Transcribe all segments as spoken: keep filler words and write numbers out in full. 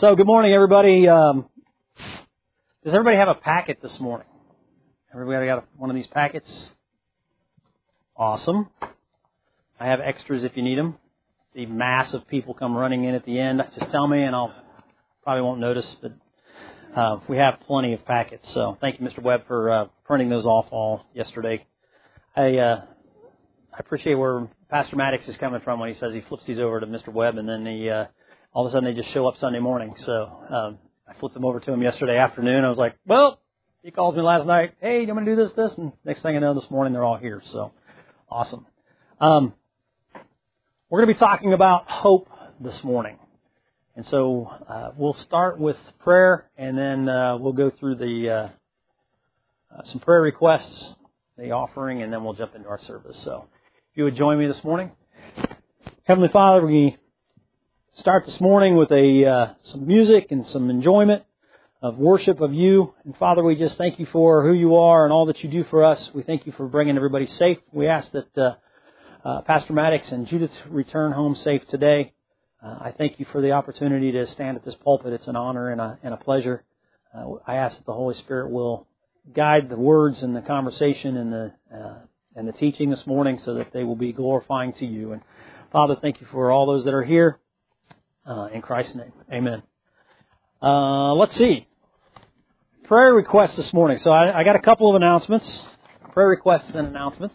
So, good morning, everybody. Um, does everybody have a packet this morning? Everybody got one of these packets? Awesome. I have extras if you need them. The mass of people come running in at the end. Just tell me, and I'll probably won't notice. But uh, we have plenty of packets. So, thank you, Mister Webb, for uh, printing those off all yesterday. I uh, I appreciate where Pastor Maddox is coming from when he says he flips these over to Mister Webb, and then he. Uh, All of a sudden, they just show up Sunday morning. So um, I flipped them over to him yesterday afternoon. I was like, well, he calls me last night. Hey, you want me to do this, this? And next thing I know, this morning, they're all here. So awesome. Um, we're going to be talking about hope this morning. And so uh, we'll start with prayer, and then uh, we'll go through the uh, uh, some prayer requests, the offering, and then we'll jump into our service. So if you would join me this morning. Heavenly Father, we start this morning with a uh, some music and some enjoyment of worship of you. And Father, we just thank you for who you are and all that you do for us. We thank you for bringing everybody safe. We ask that uh, uh, Pastor Maddox and Judith return home safe today. Uh, I thank you for the opportunity to stand at this pulpit. It's an honor and a, and a pleasure. Uh, I ask that the Holy Spirit will guide the words and the conversation and the uh, and the teaching this morning so that they will be glorifying to you. And Father, thank you for all those that are here. Uh, in Christ's name, amen. Uh, let's see. Prayer requests this morning. So I, I got a couple of announcements. Prayer requests and announcements.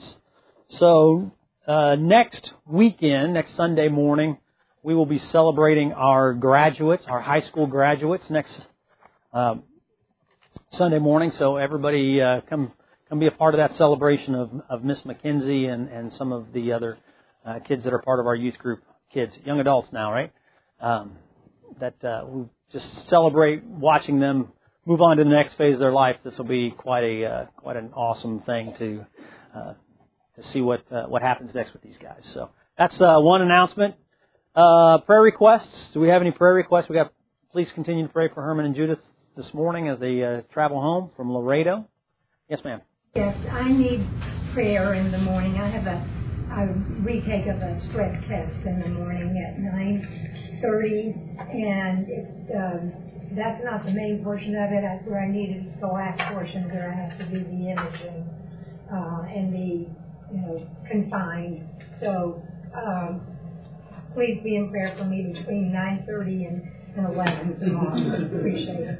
So uh, next weekend, next Sunday morning, we will be celebrating our graduates, our high school graduates, next uh, Sunday morning. So everybody uh, come come be a part of that celebration of, of Miss McKenzie and, and some of the other uh, kids that are part of our youth group. Kids, young adults now, right? Um, that uh, we just celebrate watching them move on to the next phase of their life. This will be quite a uh, quite an awesome thing to uh, to see what uh, what happens next with these guys. So that's uh, one announcement. Uh, prayer requests. Do we have any prayer requests? We got. Please continue to pray for Herman and Judith this morning as they uh, travel home from Laredo. Yes, ma'am. Yes, I need prayer in the morning. I have a I retake of a stress test in the morning at nine thirty, and it's, um, that's not the main portion of it. That's where I needed the last portion where I have to do the imaging uh, and be, you know, confined. So um, please be in prayer for me between nine thirty and and eleven tomorrow. Appreciate it.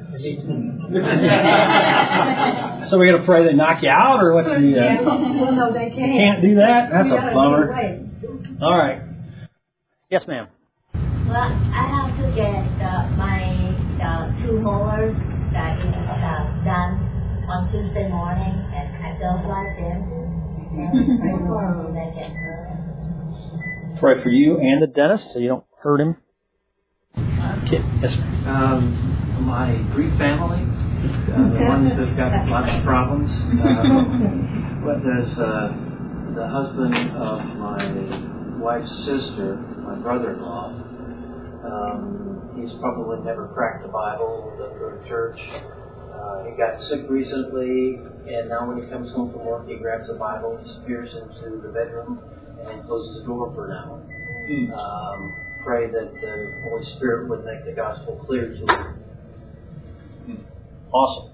So we're going to pray they knock you out, or what's the... Uh, yeah. Well, no, they can't. Can't do that? That's we a bummer. All right. Yes, ma'am. Well, I have to get uh, my uh, two molars that is uh, done on Tuesday morning, and I don't like them. And pray for them they get hurt. Pray for you and the dentist so you don't hurt him. Kid. Yes, ma'am. Um, my Greek family, uh, the ones that have got lots of problems. Uh, but there's uh, the husband of my wife's sister, my brother-in-law. Um, he's probably never cracked the Bible, doesn't go to church. Uh, he got sick recently, and now when he comes home from work, he grabs the Bible, disappears into the bedroom, and closes the door for an hour. Mm. Um, pray that the Holy Spirit would make the gospel clear to him. Mm. Awesome.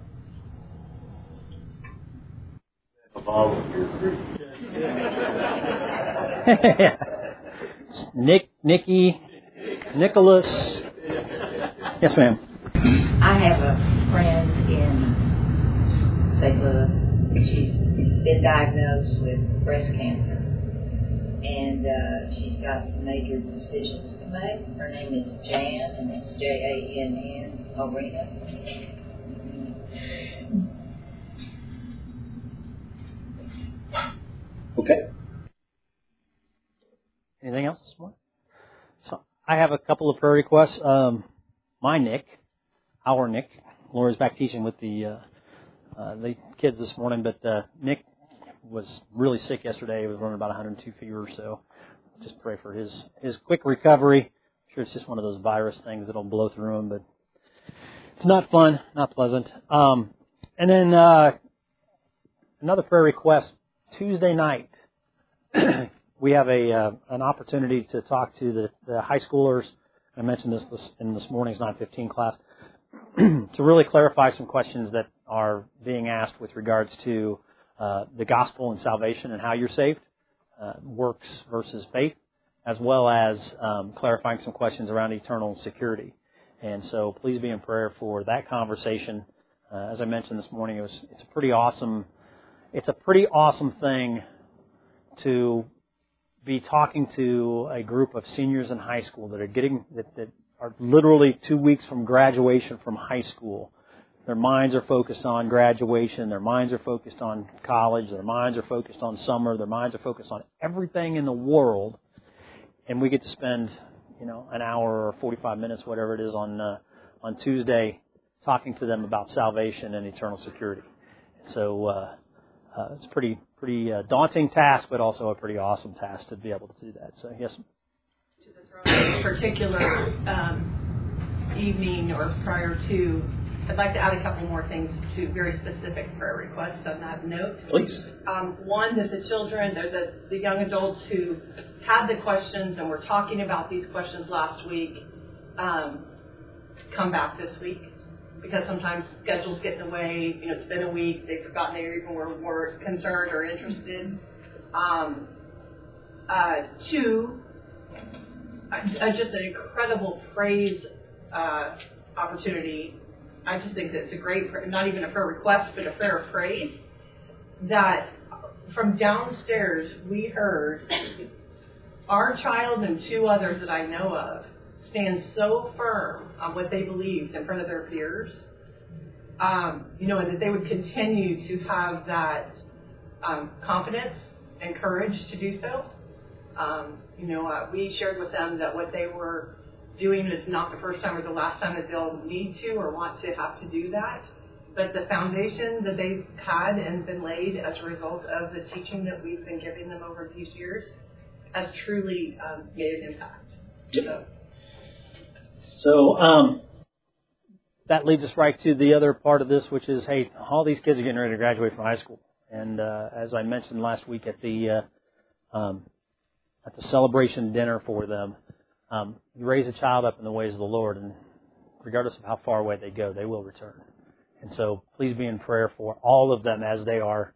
Nick, Nikki, Nicholas. Yes, ma'am. I have a friend in Saint Louis. She's been diagnosed with breast cancer, and uh, she's got some major decisions to make. Her name is Jan, and it's J A N N, Arena. Okay. Anything else this morning? So I have a couple of prayer requests. Um, my Nick, our Nick, Laura's back teaching with the uh, uh, the kids this morning, but uh, Nick was really sick yesterday. He was running about one hundred two fever, so just pray for his his quick recovery. I'm sure it's just one of those virus things that'll blow through him, but it's not fun, not pleasant. Um, and then uh, another prayer request. Tuesday night, we have a uh, an opportunity to talk to the, the high schoolers I mentioned this, this in this morning's nine fifteen class, to really clarify some questions that are being asked with regards to uh, the gospel and salvation and how you're saved, uh, works versus faith, as well as um, clarifying some questions around eternal security. And so please be in prayer for that conversation. Uh, as I mentioned this morning, it was it's a pretty awesome it's a pretty awesome thing to be talking to a group of seniors in high school that are getting that, that are literally two weeks from graduation from high school. Their minds are focused on graduation. Their minds are focused on college. Their minds are focused on summer. Their minds are focused on everything in the world. And we get to spend, you know, an hour or forty-five minutes, whatever it is, on uh, on Tuesday, talking to them about salvation and eternal security. So uh, uh, it's a pretty pretty uh, daunting task, but also a pretty awesome task to be able to do that. So yes. To this particular um, evening or prior to, I'd like to add a couple more things to very specific prayer requests on that note. Please. Um, one, that the children, the, the young adults who had the questions and were talking about these questions last week, um, come back this week. Because sometimes schedules get in the way. You know, it's been a week. They've forgotten they even were, were concerned or interested. Um, uh, two, uh, just an incredible praise uh, opportunity. I just think that it's a great, not even a prayer request, but a prayer of praise. That from downstairs we heard our child and two others that I know of stand so firm on what they believed in front of their peers, um, you know, and that they would continue to have that um, confidence and courage to do so. Um, you know, uh, we shared with them that what they were doing is not the first time or the last time that they'll need to or want to have to do that, but the foundation that they've had and been laid as a result of the teaching that we've been giving them over these years has truly um, made an impact. So, So um, that leads us right to the other part of this, which is, hey, all these kids are getting ready to graduate from high school. And uh, as I mentioned last week at the uh, um, at the celebration dinner for them, um, you raise a child up in the ways of the Lord, and regardless of how far away they go, they will return. And so please be in prayer for all of them as they are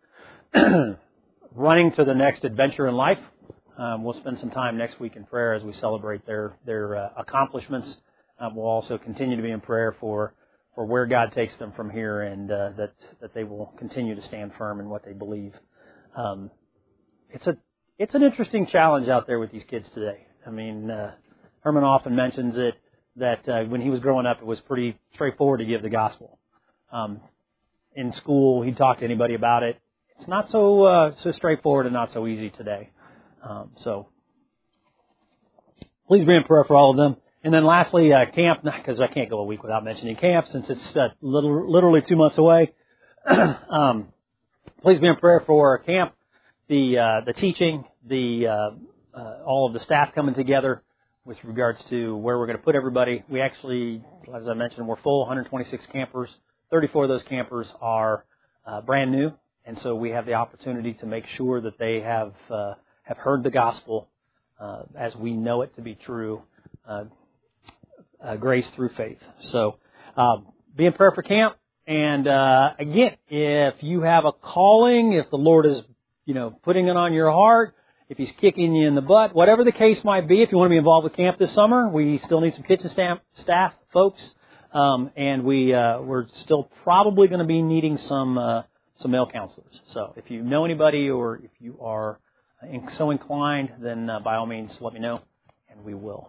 running to the next adventure in life. Um, we'll spend some time next week in prayer as we celebrate their their uh, accomplishments. Um, we'll also continue to be in prayer for, for where God takes them from here, and uh, that that they will continue to stand firm in what they believe. Um, it's a it's an interesting challenge out there with these kids today. I mean, uh, Herman often mentions it that uh, when he was growing up, it was pretty straightforward to give the gospel. Um, in school, he'd talk to anybody about it. It's not so uh, so straightforward and not so easy today. Um, so please be in prayer for all of them. And then lastly, uh, camp, because I can't go a week without mentioning camp since it's uh, little, literally two months away. um, please be in prayer for camp, the uh, the teaching, the uh, uh, all of the staff coming together with regards to where we're going to put everybody. We actually, as I mentioned, we're full, one hundred twenty-six campers. thirty-four of those campers are uh, brand new, and so we have the opportunity to make sure that they have uh, have heard the gospel uh, as we know it to be true. Uh, Uh, grace through faith. So um, be in prayer for camp. And uh, again, if you have a calling, if the Lord is, you know, putting it on your heart, if He's kicking you in the butt, whatever the case might be, if you want to be involved with camp this summer, we still need some kitchen staff, staff folks, um, and we uh, we're still probably going to be needing some uh, some male counselors. So if you know anybody or if you are so inclined, then uh, by all means let me know, and we will.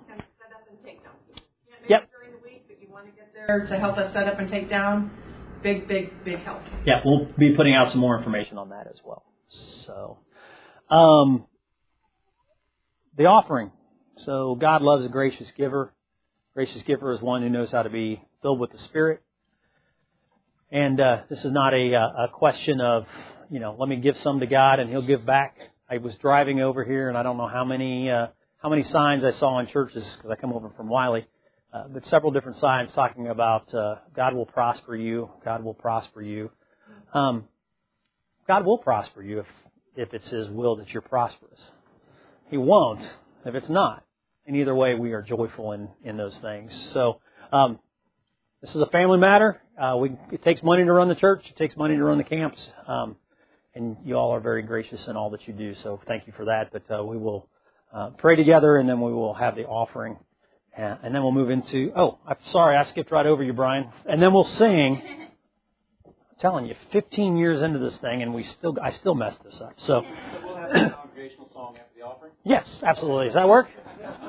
Yep. During the week, but you want to get there to help us set up and take down, big, big, big help. Yeah, we'll be putting out some more information on that as well. So, um, the offering. So God loves a gracious giver. Gracious giver is one who knows how to be filled with the Spirit. And uh, this is not a, a question of, you know, let me give some to God and He'll give back. I was driving over here, and I don't know how many uh, how many signs I saw in churches because I come over from Wiley. Uh, but several different signs talking about uh, God will prosper you, God will prosper you. Um, God will prosper you if, if it's His will that you're prosperous. He won't if it's not. And either way, we are joyful in, in those things. So um, this is a family matter. Uh, we, it takes money to run the church. It takes money to run the camps. Um, and you all are very gracious in all that you do. So thank you for that. But uh, we will uh, pray together, and then we will have the offering. Uh, and then we'll move into, oh, I'm sorry, I skipped right over you, Brian. And then we'll sing. I'm telling you, fifteen years into this thing, and we still, I still messed this up. So we'll have a congregational song after the offering? Yes, absolutely. Does that work?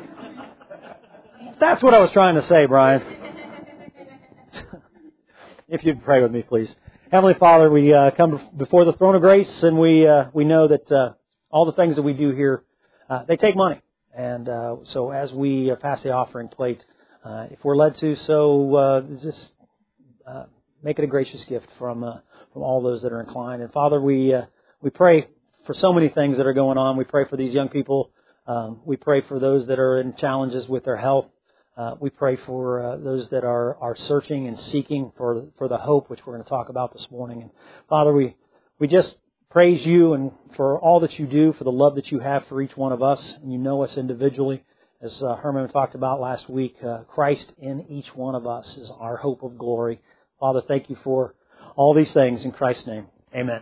That's what I was trying to say, Brian. If you'd pray with me, please. Heavenly Father, we uh, come before the throne of grace, and we uh, we know that uh, all the things that we do here, uh, they take money. And uh, so as we uh, pass the offering plate, uh, if we're led to, so uh, just uh, make it a gracious gift from uh, from all those that are inclined. And Father, we uh, we pray for so many things that are going on. We pray for these young people. Um, we pray for those that are in challenges with their health. Uh, we pray for uh, those that are, are searching and seeking for for the hope, which we're going to talk about this morning. And Father, we we just praise you and for all that you do, for the love that you have for each one of us, and you know us individually. As uh, Herman talked about last week, uh, Christ in each one of us is our hope of glory. Father, thank you for all these things in Christ's name. Amen.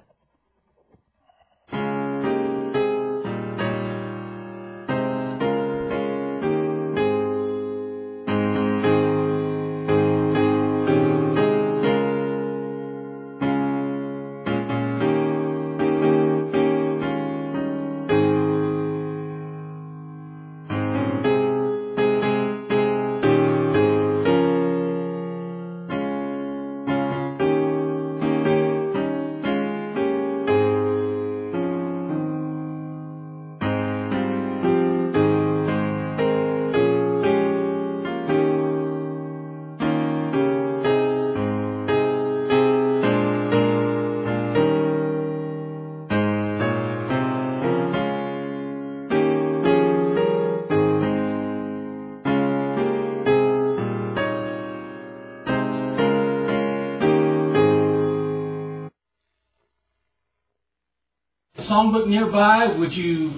Songbook nearby, would you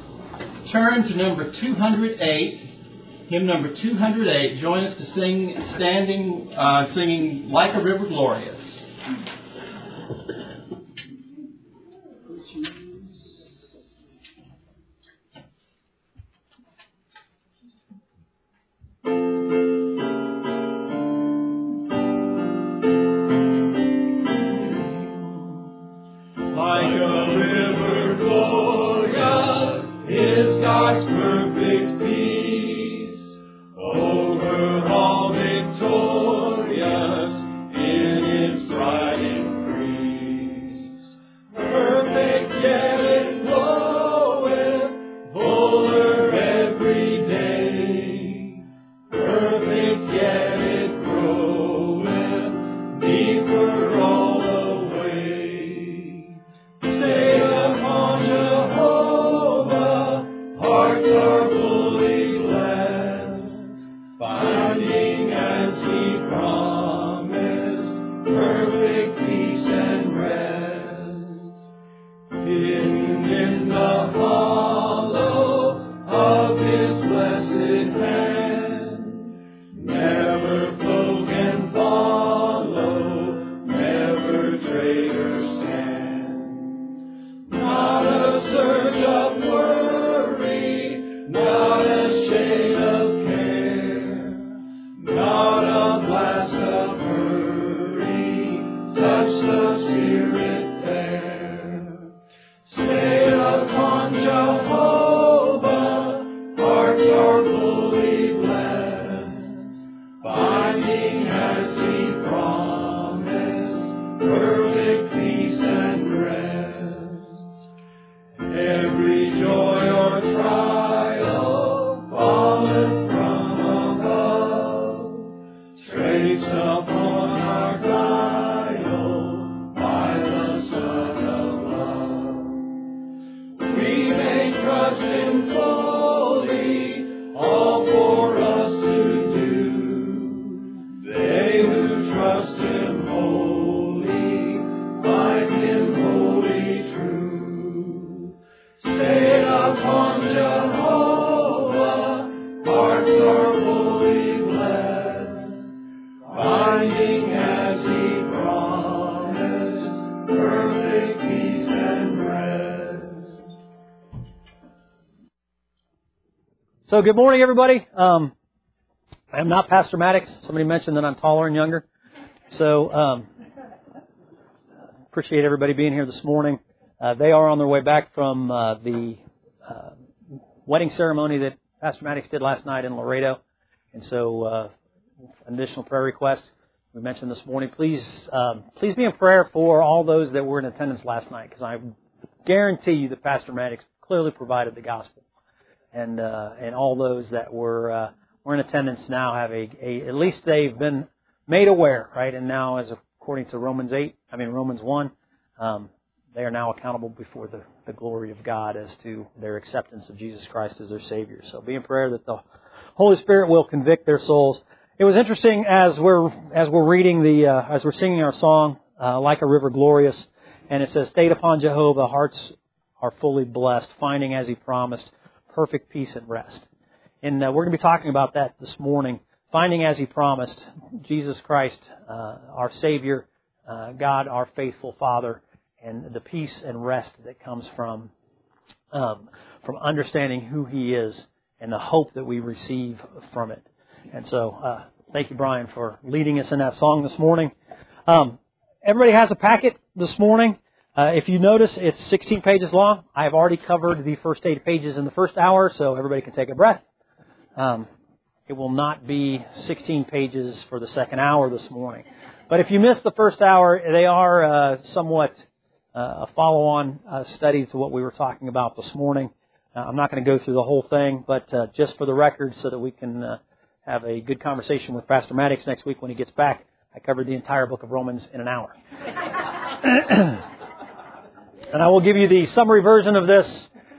turn to number two hundred eight, hymn number two hundred eight. Join us to sing, standing, uh, singing Like a River Glorious. Stay upon Jehovah. are fully blessed, finding as He promised, perfect peace and rest. So good morning, everybody. Um, I am not Pastor Maddox. Somebody mentioned that I'm taller and younger. So um, appreciate everybody being here this morning. Uh, they are on their way back from uh, the uh, wedding ceremony that Pastor Maddox did last night in Laredo. And so uh, additional prayer request we mentioned this morning. Please um, please be in prayer for all those that were in attendance last night, because I guarantee you that Pastor Maddox clearly provided the gospel. And uh, and all those that were uh, were in attendance now have a, a at least they've been made aware, right? And now, as according to Romans eight, I mean Romans one, um, they are now accountable before the, the glory of God as to their acceptance of Jesus Christ as their Savior. So be in prayer that the Holy Spirit will convict their souls. It was interesting as we're as we're reading the uh, as we're singing our song, uh, Like a River Glorious, and it says, "Stayed upon Jehovah, hearts are fully blessed, finding as He promised, perfect peace and rest." And uh, we're going to be talking about that this morning. Finding as He promised, Jesus Christ, uh, our Savior, uh, God, our faithful Father, and the peace and rest that comes from um, from understanding who He is and the hope that we receive from it. And so, uh, thank you, Brian, for leading us in that song this morning. Um, everybody has a packet this morning. Uh, if you notice, it's sixteen pages long. I have already covered the first eight pages in the first hour, so everybody can take a breath. Um, It will not be sixteen pages for the second hour this morning. But if you missed the first hour, they are uh, somewhat uh, a follow-on uh, study to what we were talking about this morning. Uh, I'm not going to go through the whole thing, but uh, just for the record so that we can uh, have a good conversation with Pastor Maddox next week when he gets back, I covered the entire book of Romans in an hour. And I will give you the summary version of this,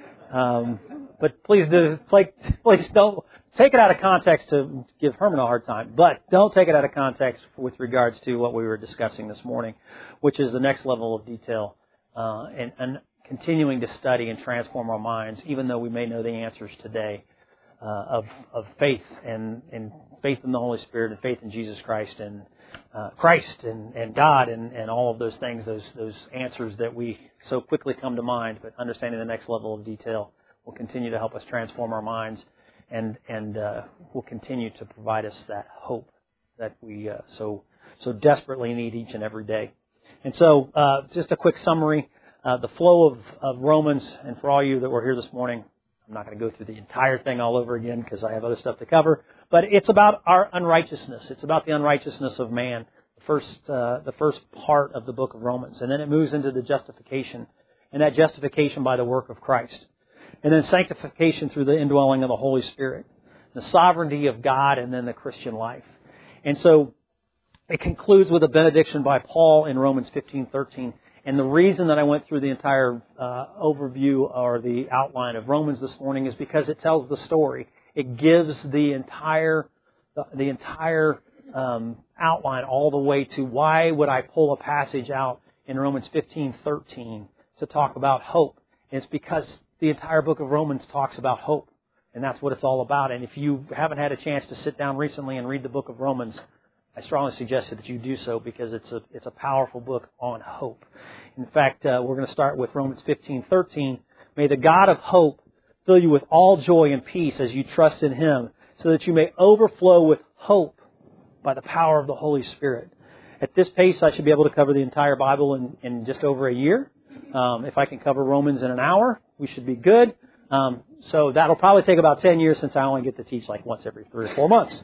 um, but please do, please don't take it out of context to give Herman a hard time, but don't take it out of context with regards to what we were discussing this morning, which is the next level of detail uh, and, and continuing to study and transform our minds, even though we may know the answers today uh, of, of faith and, and faith in the Holy Spirit and faith in Jesus Christ and uh, Christ and, and God and, and all of those things, those those answers that we so quickly come to mind. But understanding the next level of detail will continue to help us transform our minds. And and uh, will continue to provide us that hope that we uh, so so desperately need each and every day. And so, uh, just a quick summary: uh, the flow of, of Romans. And for all you that were here this morning, I'm not going to go through the entire thing all over again because I have other stuff to cover. But it's about our unrighteousness. It's about the unrighteousness of man. The first uh, the first part of the book of Romans, and then it moves into the justification, and that justification by the work of Christ. And then sanctification through the indwelling of the Holy Spirit, the sovereignty of God, and then the Christian life. And so it concludes with a benediction by Paul in Romans fifteen thirteen. And the reason that I went through the entire uh, overview or the outline of Romans this morning is because it tells the story. It gives the entire the, the entire um, outline all the way to why would I pull a passage out in Romans fifteen thirteen to talk about hope. And it's because the entire book of Romans talks about hope, and that's what it's all about. And if you haven't had a chance to sit down recently and read the book of Romans, I strongly suggest that you do so because it's a it's a powerful book on hope. In fact, uh, we're going to start with Romans fifteen thirteen. May the God of hope fill you with all joy and peace as you trust in Him, so that you may overflow with hope by the power of the Holy Spirit. At this pace, I should be able to cover the entire Bible in, in just over a year. Um, if I can cover Romans in an hour, we should be good. Um, so that'll probably take about ten years since I only get to teach like once every three or four months.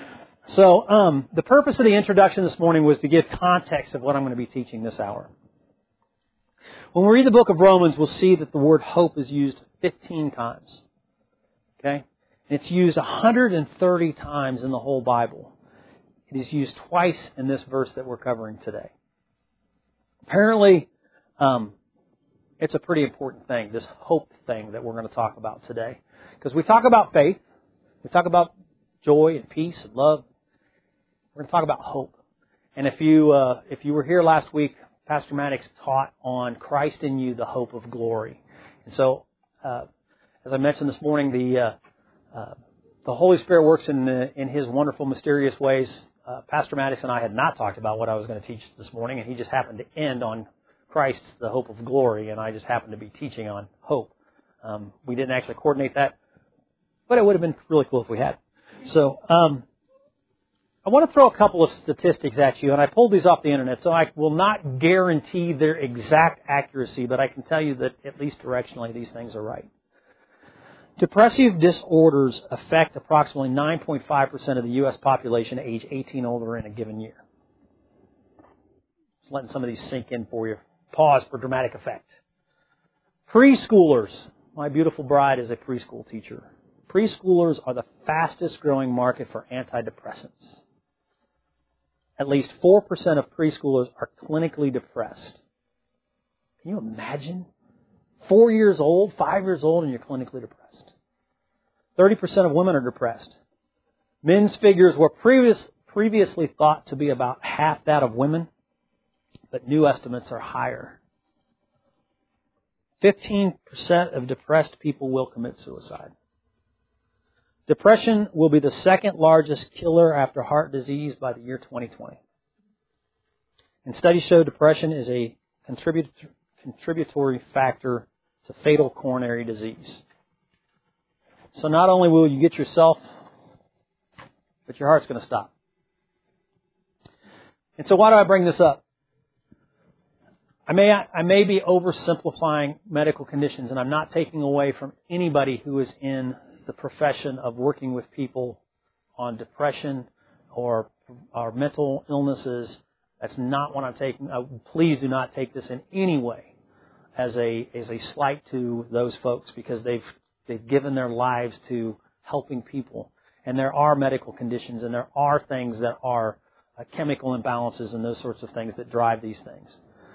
So um, the purpose of the introduction this morning was to give context of what I'm going to be teaching this hour. When we read the book of Romans, we'll see that the word hope is used fifteen times. Okay? And it's used one hundred thirty times in the whole Bible. It is used twice in this verse that we're covering today. Apparently, um, it's a pretty important thing, this hope thing that we're going to talk about today. Because we talk about faith, we talk about joy and peace and love. We're going to talk about hope. And if you uh, if you were here last week, Pastor Maddox taught on Christ in you, the hope of glory. And so, uh, as I mentioned this morning, the uh, uh, the Holy Spirit works in the, in His wonderful, mysterious ways. Uh, Pastor Maddox and I had not talked about what I was going to teach this morning, and he just happened to end on Christ, the hope of glory, and I just happened to be teaching on hope. Um, we didn't actually coordinate that, but it would have been really cool if we had. So um, I want to throw a couple of statistics at you, and I pulled these off the internet, so I will not guarantee their exact accuracy, but I can tell you that at least directionally these things are right. Depressive disorders affect approximately nine point five percent of the U S population age eighteen older in a given year. Just letting some of these sink in for you. Pause for dramatic effect. Preschoolers. My beautiful bride is a preschool teacher. Preschoolers are the fastest growing market for antidepressants. At least four percent of preschoolers are clinically depressed. Can you imagine? Four years old, five years old, and you're clinically depressed. thirty percent of women are depressed. Men's figures were previous, previously thought to be about half that of women, but new estimates are higher. fifteen percent of depressed people will commit suicide. Depression will be the second largest killer after heart disease by the year twenty twenty. And studies show depression is a contribut- contributory factor to fatal coronary disease. So not only will you get yourself, but your heart's going to stop. And so why do I bring this up? I may I may be oversimplifying medical conditions, and I'm not taking away from anybody who is in the profession of working with people on depression or, or mental illnesses. That's not what I'm taking. Uh, please do not take this in any way as a as a slight to those folks, because they've they've given their lives to helping people. And there are medical conditions, and there are things that are uh, chemical imbalances and those sorts of things that drive these things.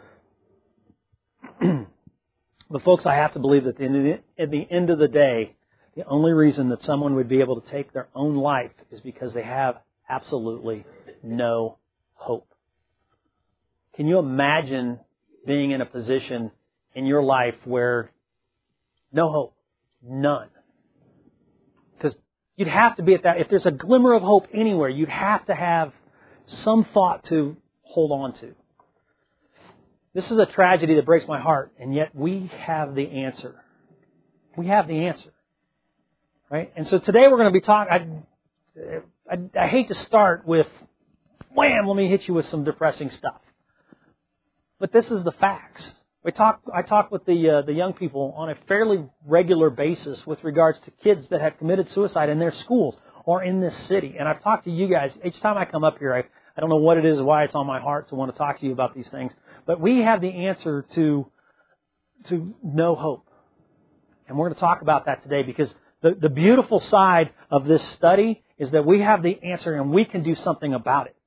But folks, I have to believe that at the end of the day, the only reason that someone would be able to take their own life is because they have absolutely no hope. Can you imagine being in a position in your life where no hope, none? Because you'd have to be at that. If there's a glimmer of hope anywhere, you'd have to have some thought to hold on to. This is a tragedy that breaks my heart, and yet we have the answer. We have the answer. Right? And so today we're going to be talking, I, I, I hate to start with, wham, let me hit you with some depressing stuff. But this is the facts. We talk, I talk with the uh, the young people on a fairly regular basis with regards to kids that have committed suicide in their schools or in this city. And I've talked to you guys, each time I come up here, I, I don't know what it is, why it's on my heart to want to talk to you about these things. But we have the answer to, to no hope. And we're going to talk about that today, because the, the beautiful side of this study is that we have the answer and we can do something about it.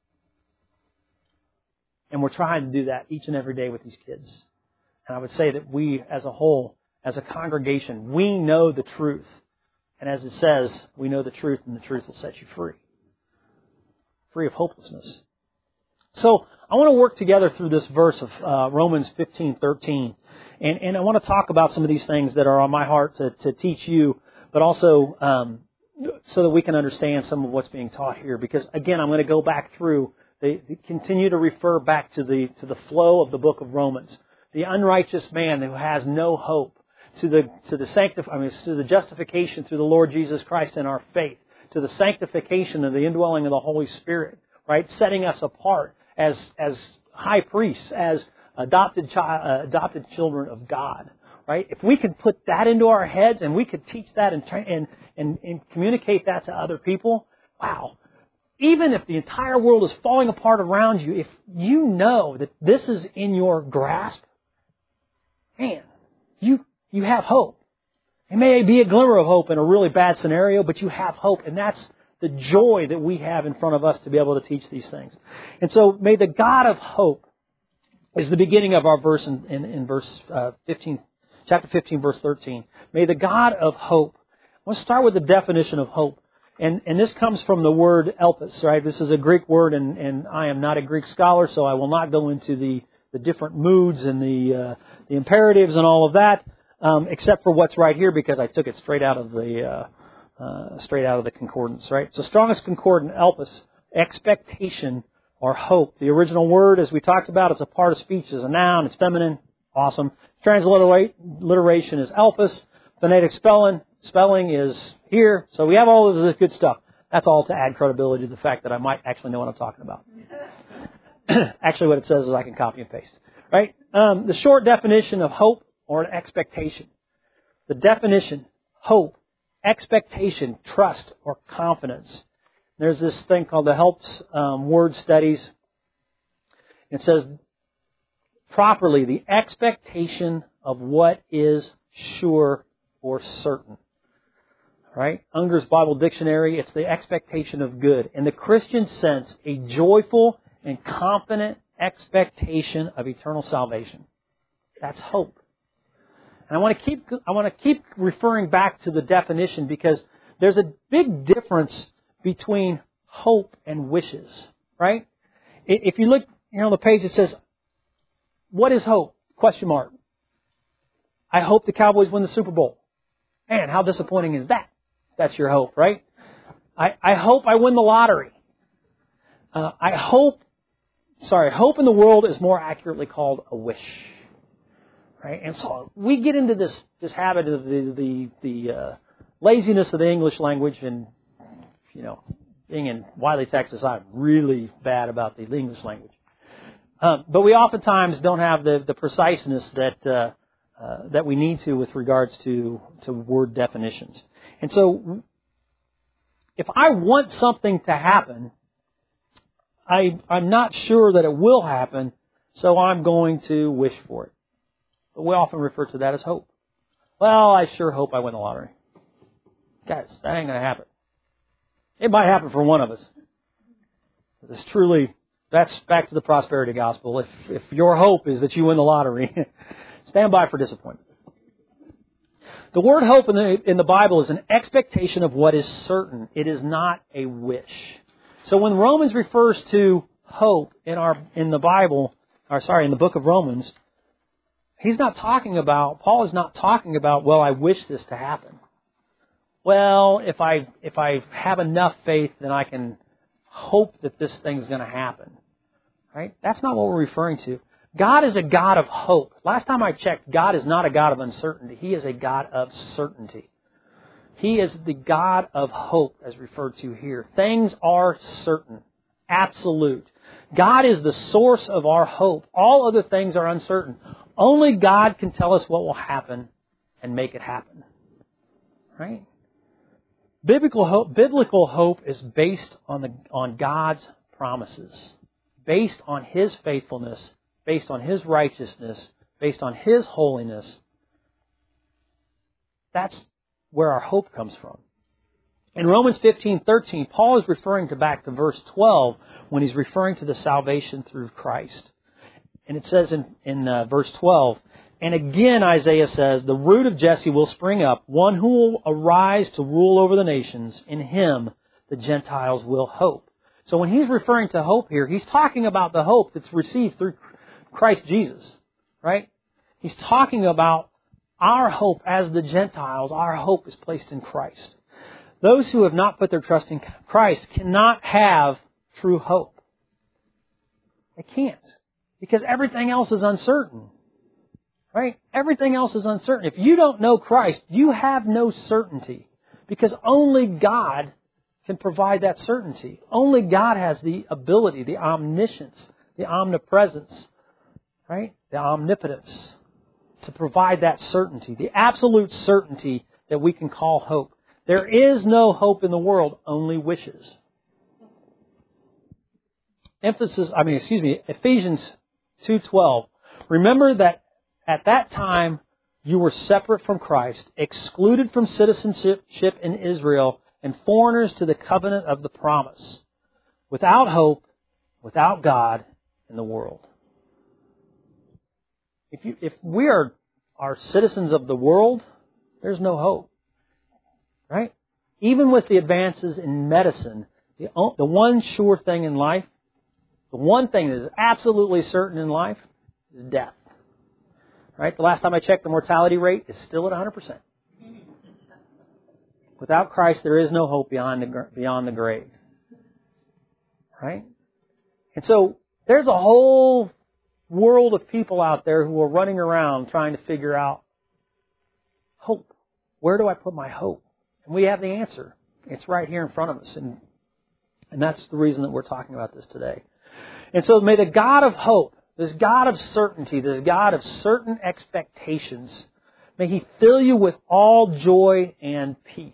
And we're trying to do that each and every day with these kids. And I would say that we as a whole, as a congregation, we know the truth. And as it says, we know the truth, and the truth will set you free. Free of hopelessness. So I want to work together through this verse of uh, Romans fifteen thirteen. And, and I want to talk about some of these things that are on my heart to, to teach you, but also um, so that we can understand some of what's being taught here. Because, again, I'm going to go back through, they, they continue to refer back to the to the flow of the book of Romans. The unrighteous man who has no hope, to the to the sanctif- I mean, to the justification through the Lord Jesus Christ in our faith, to the sanctification and the indwelling of the Holy Spirit, right, setting us apart as as high priests, as adopted child, uh, adopted children of God, right? If we could put that into our heads and we could teach that and and and, and communicate that to other people, wow! Even if the entire world is falling apart around you, if you know that this is in your grasp, man, you you have hope. It may be a glimmer of hope in a really bad scenario, but you have hope, and that's the joy that we have in front of us to be able to teach these things. And so may the God of hope is the beginning of our verse in, in, in verse uh, fifteen, chapter fifteen, verse thirteen. May the God of hope. Let's start with the definition of hope. And, and this comes from the word elpis, right? This is a Greek word, and, and I am not a Greek scholar, so I will not go into the, the different moods and the, uh, the imperatives and all of that, um, except for what's right here, because I took it straight out of the, uh, uh, straight out of the concordance, right? So strongest concordant, elpis, expectation or hope. The original word, as we talked about, is a part of speech, is a noun, it's feminine, awesome. Transliteration is elpis. Phonetic spelling, spelling is here. So we have all of this good stuff. That's all to add credibility to the fact that I might actually know what I'm talking about. Actually, what it says is I can copy and paste. Right? Um, the short definition of hope or an expectation. The definition, hope, expectation, trust, or confidence. There's this thing called the Helps um, Word Studies. It says, properly, the expectation of what is sure or certain. Right? Unger's Bible Dictionary, it's the expectation of good. In the Christian sense, a joyful and confident expectation of eternal salvation. That's hope. And I want to keep I want to keep referring back to the definition because there's a big difference between hope and wishes, right? If you look here on the page, it says, "What is hope?" Question mark. I hope the Cowboys win the Super Bowl. Man, how disappointing is that? That's your hope, right? I, I hope I win the lottery. Uh, I hope, sorry, hope in the world is more accurately called a wish. Right? And so we get into this, this habit of the, the, the uh, laziness of the English language and, you know, being in Wiley, Texas, I'm really bad about the English language. Um, but we oftentimes don't have the, the preciseness that uh, uh, that we need to with regards to, to word definitions. And so if I want something to happen, I, I'm not sure that it will happen, so I'm going to wish for it. But we often refer to that as hope. Well, I sure hope I win the lottery. Guys, that ain't going to happen. It might happen for one of us. It's truly, that's back to the prosperity gospel. If, if your hope is that you win the lottery, stand by for disappointment. The word hope in the, in the Bible is an expectation of what is certain. It is not a wish. So when Romans refers to hope in our in the Bible, or sorry, in the book of Romans, he's not talking about, Paul is not talking about, well, I wish this to happen. Well, if I if I have enough faith, then I can hope that this thing's going to happen. Right? That's not what we're referring to. God is a God of hope. Last time I checked, God is not a God of uncertainty. He is a God of certainty. He is the God of hope, as referred to here. Things are certain, absolute. God is the source of our hope. All other things are uncertain. Only God can tell us what will happen and make it happen. Right? Biblical hope, biblical hope is based on the on God's promises, based on His faithfulness, based on His righteousness, based on His holiness. That's where our hope comes from. In Romans fifteen thirteen, Paul is referring to back to verse twelve when he's referring to the salvation through Christ. And it says in, in uh, verse twelve, and again Isaiah says, the root of Jesse will spring up, one who will arise to rule over the nations. In him the Gentiles will hope. So when he's referring to hope here, he's talking about the hope that's received through Christ Jesus, right? He's talking about our hope as the Gentiles. Our hope is placed in Christ. Those who have not put their trust in Christ cannot have true hope. They can't. Because everything else is uncertain. Right? Everything else is uncertain. If you don't know Christ, you have no certainty. Because only God can provide that certainty. Only God has the ability, the omniscience, the omnipresence, right? The omnipotence to provide that certainty, the absolute certainty that we can call hope. There is no hope in the world, only wishes. Emphasis, I mean, excuse me, Ephesians two twelve. Remember that at that time you were separate from Christ, excluded from citizenship in Israel, and foreigners to the covenant of the promise, without hope, without God in the world. If you, if we are, are citizens of the world, there's no hope. Right? Even with the advances in medicine, the, the one sure thing in life, the one thing that is absolutely certain in life is death. Right? The last time I checked, the mortality rate is still at one hundred percent. Without Christ, there is no hope beyond the, beyond the grave. Right? And so, there's a whole world of people out there who are running around trying to figure out hope. Where do I put my hope? And we have the answer. It's right here in front of us. And, and that's the reason that we're talking about this today. And so may the God of hope, this God of certainty, this God of certain expectations, may He fill you with all joy and peace.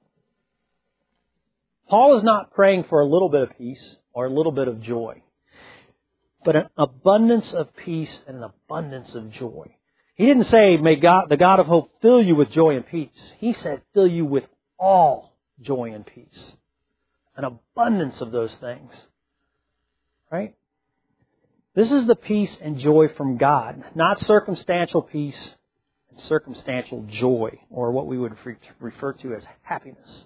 Paul is not praying for a little bit of peace or a little bit of joy, but an abundance of peace and an abundance of joy. He didn't say, may God, the God of hope fill you with joy and peace. He said, fill you with all joy and peace. An abundance of those things. Right? This is the peace and joy from God, not circumstantial peace and circumstantial joy, or what we would refer to as happiness.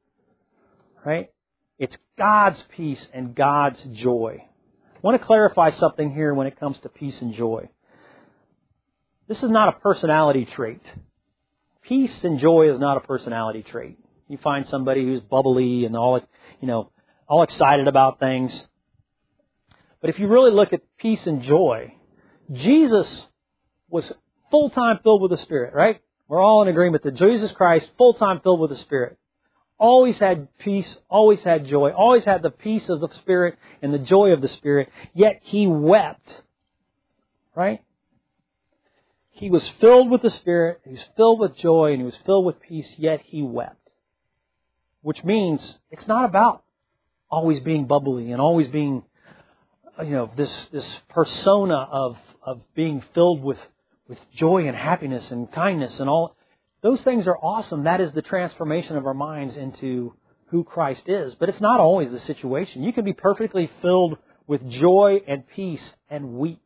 Right? It's God's peace and God's joy. I want to clarify something here when it comes to peace and joy. This is not a personality trait. Peace and joy is not a personality trait. You find somebody who's bubbly and all, you know, all excited about things. But if you really look at peace and joy, Jesus was full-time filled with the Spirit, right? We're all in agreement that Jesus Christ, full-time filled with the Spirit, always had peace, always had joy, always had the peace of the Spirit and the joy of the Spirit, yet He wept, right? He was filled with the Spirit, He was filled with joy, and He was filled with peace, yet He wept. Which means it's not about always being bubbly and always being, you know, this this persona of of being filled with, with joy and happiness and kindness and all. Those things are awesome. That is the transformation of our minds into who Christ is. But it's not always the situation. You can be perfectly filled with joy and peace and weep,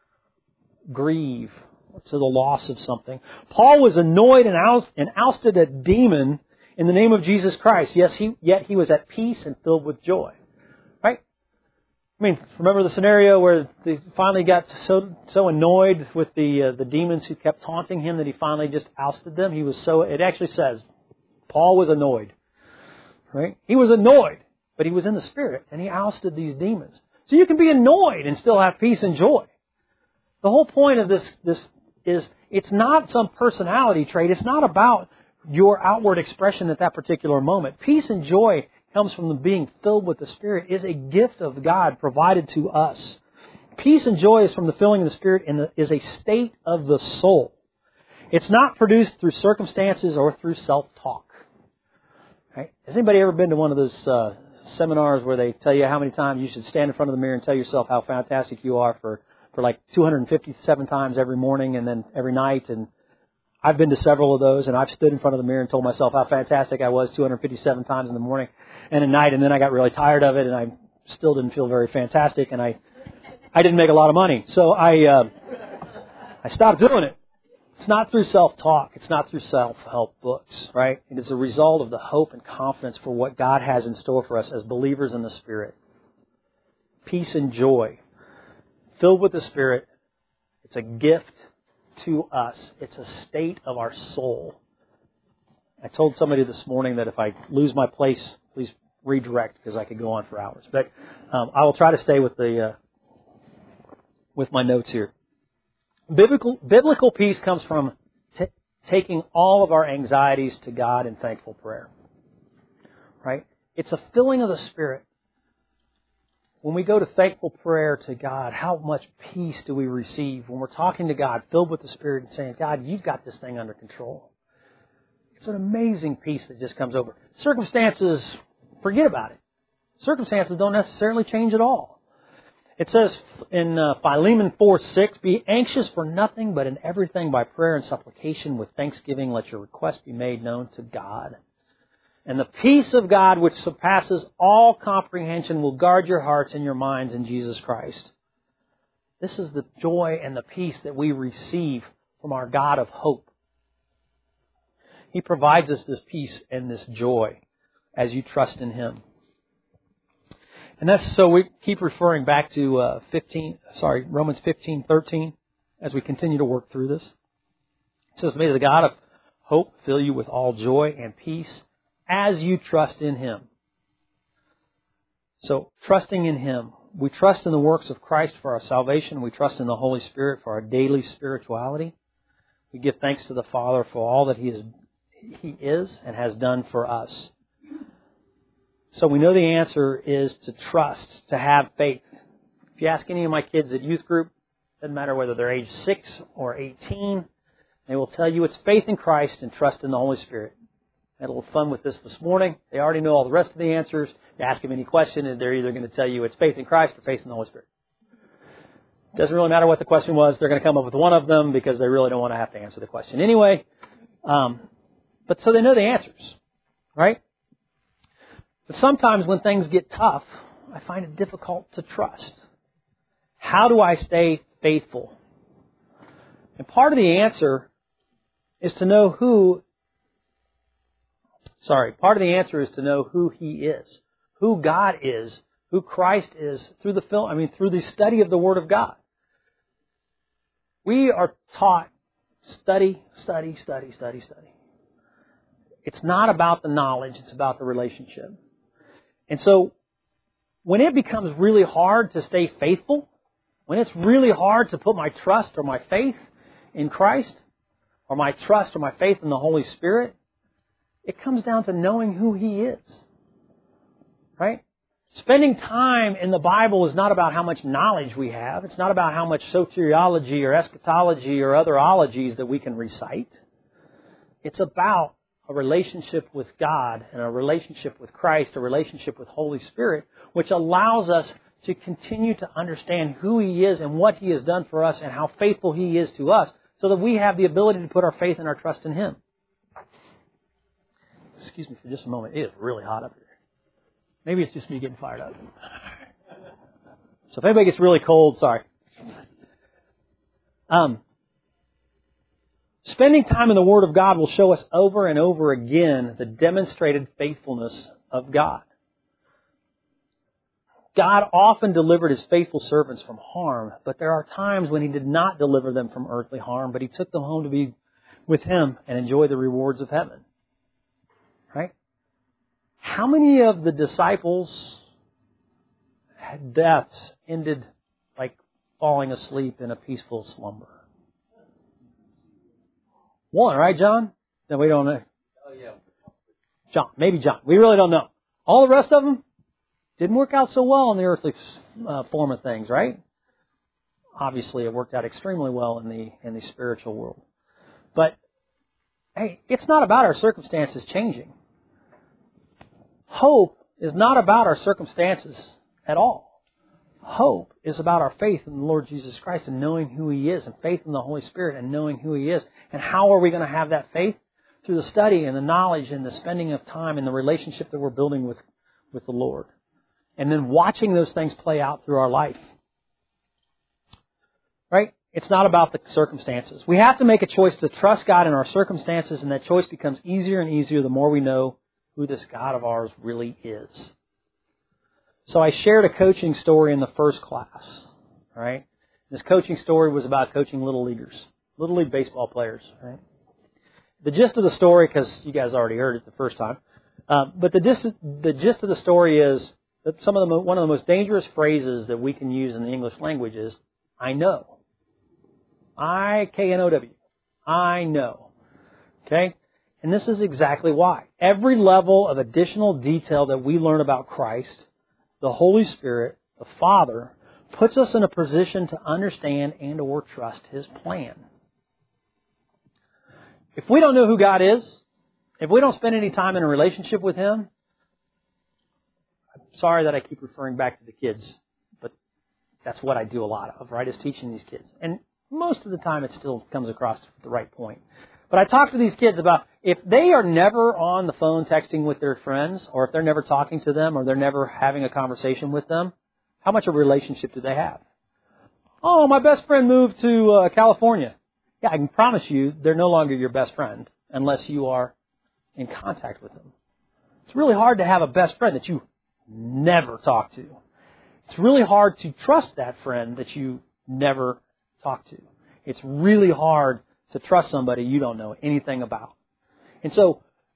grieve to the loss of something. Paul was annoyed and, oust, and ousted a demon in the name of Jesus Christ. Yes, he, yet he was at peace and filled with joy. Right? I mean, remember the scenario where they finally got so so annoyed with the uh, the demons who kept taunting him that he finally just ousted them? He was so, it actually says, Paul was annoyed. Right? He was annoyed, but he was in the Spirit and he ousted these demons. So you can be annoyed and still have peace and joy. The whole point of this this is it's not some personality trait. It's not about your outward expression at that particular moment. Peace and joy comes from the being filled with the Spirit, is a gift of God provided to us. Peace and joy is from the filling of the Spirit and is a state of the soul. It's not produced through circumstances or through self-talk. Right? Has anybody ever been to one of those uh, seminars where they tell you how many times you should stand in front of the mirror and tell yourself how fantastic you are for for like two hundred fifty-seven times every morning and then every night? And I've been to several of those, and I've stood in front of the mirror and told myself how fantastic I was two hundred fifty-seven times in the morning and at night, and then I got really tired of it, and I still didn't feel very fantastic, and I I didn't make a lot of money. So I uh, I stopped doing it. It's not through self-talk. It's not through self-help books, right? It is a result of the hope and confidence for what God has in store for us as believers in the Spirit. Peace and joy. Filled with the Spirit. It's a gift to us. It's a state of our soul. I told somebody this morning that if I lose my place, please redirect, because I could go on for hours. But um, I will try to stay with the uh, with my notes here. Biblical biblical peace comes from t- taking all of our anxieties to God in thankful prayer. Right? It's a filling of the Spirit. When we go to thankful prayer to God, how much peace do we receive when we're talking to God, filled with the Spirit, and saying, God, you've got this thing under control. It's an amazing peace that just comes over. Circumstances, forget about it. Circumstances don't necessarily change at all. It says in uh, Philemon four six, be anxious for nothing, but in everything by prayer and supplication with thanksgiving, let your request be made known to God. And the peace of God, which surpasses all comprehension, will guard your hearts and your minds in Jesus Christ. This is the joy and the peace that we receive from our God of hope. He provides us this peace and this joy as you trust in Him. And that's so we keep referring back to uh, fifteen. Sorry, Romans fifteen thirteen as we continue to work through this. It says, "May the God of hope fill you with all joy and peace as you trust in Him. So, trusting in Him. We trust in the works of Christ for our salvation. We trust in the Holy Spirit for our daily spirituality. We give thanks to the Father for all that He is, He is and has done for us. So we know the answer is to trust, to have faith. If you ask any of my kids at youth group, doesn't matter whether they're age six or eighteen, they will tell you it's faith in Christ and trust in the Holy Spirit. I had a little fun with this this morning. They already know all the rest of the answers. You ask them any question, and they're either going to tell you it's faith in Christ or faith in the Holy Spirit. It doesn't really matter what the question was. They're going to come up with one of them because they really don't want to have to answer the question anyway. Um, but so they know the answers, right? But sometimes when things get tough, I find it difficult to trust. How do I stay faithful? And part of the answer is to know who Sorry, part of the answer is to know who He is, who God is, who Christ is through the film, I mean, through the study of the Word of God. We are taught study, study, study, study, study. It's not about the knowledge, it's about the relationship. And so, when it becomes really hard to stay faithful, when it's really hard to put my trust or my faith in Christ, or my trust or my faith in the Holy Spirit, it comes down to knowing who He is. Right? Spending time in the Bible is not about how much knowledge we have. It's not about how much soteriology or eschatology or other ologies that we can recite. It's about a relationship with God and a relationship with Christ, a relationship with Holy Spirit, which allows us to continue to understand who He is and what He has done for us and how faithful He is to us, so that we have the ability to put our faith and our trust in Him. Excuse me for just a moment. It is really hot up here. Maybe it's just me getting fired up. So if anybody gets really cold, sorry. Um, spending time in the Word of God will show us over and over again the demonstrated faithfulness of God. God often delivered His faithful servants from harm, but there are times when He did not deliver them from earthly harm, but He took them home to be with Him and enjoy the rewards of heaven. Right? How many of the disciples' deaths ended like falling asleep in a peaceful slumber? One, right, John? No, we don't know. Oh, yeah. John, maybe John. We really don't know. All the rest of them didn't work out so well in the earthly uh, form of things, right? Obviously, it worked out extremely well in the in the spiritual world. But hey, it's not about our circumstances changing. Hope is not about our circumstances at all. Hope is about our faith in the Lord Jesus Christ and knowing who He is, and faith in the Holy Spirit and knowing who He is. And how are we going to have that faith? Through the study and the knowledge and the spending of time and the relationship that we're building with, with the Lord. And then watching those things play out through our life. Right? It's not about the circumstances. We have to make a choice to trust God in our circumstances, and that choice becomes easier and easier the more we know who this God of ours really is. So I shared a coaching story in the first class. All right? This coaching story was about coaching little leaguers, little league baseball players. Right? The gist of the story, because you guys already heard it the first time, uh, but the gist, the gist of the story is that some of the one of the most dangerous phrases that we can use in the English language is "I know." I K N O W. I know. Okay? And this is exactly why. Every level of additional detail that we learn about Christ, the Holy Spirit, the Father, puts us in a position to understand and or trust His plan. If we don't know who God is, if we don't spend any time in a relationship with Him, I'm sorry that I keep referring back to the kids, but that's what I do a lot of, right, is teaching these kids. And most of the time it still comes across the right point. But I talk to these kids about if they are never on the phone texting with their friends, or if they're never talking to them, or they're never having a conversation with them, how much of a relationship do they have? Oh, my best friend moved to uh, California. Yeah, I can promise you they're no longer your best friend unless you are in contact with them. It's really hard to have a best friend that you never talk to. It's really hard to trust that friend that you never talk to. It's really hard to trust somebody you don't know anything about. And so,